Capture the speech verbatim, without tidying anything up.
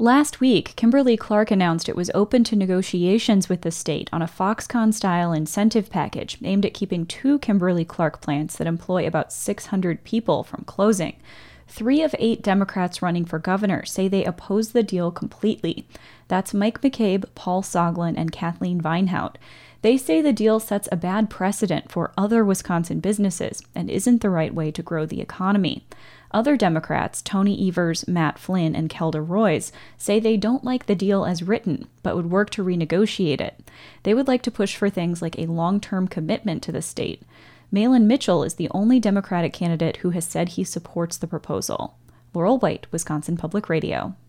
Last week, Kimberly-Clark announced it was open to negotiations with the state on a Foxconn-style incentive package aimed at keeping two Kimberly-Clark plants that employ about six hundred people from closing. Three of eight Democrats running for governor say they oppose the deal completely. That's Mike McCabe, Paul Soglin, and Kathleen Vinehout. They say the deal sets a bad precedent for other Wisconsin businesses and isn't the right way to grow the economy. Other Democrats, Tony Evers, Matt Flynn, and Kelda Roys, say they don't like the deal as written, but would work to renegotiate it. They would like to push for things like a long-term commitment to the state. Malin Mitchell is the only Democratic candidate who has said he supports the proposal. Laurel White, Wisconsin Public Radio.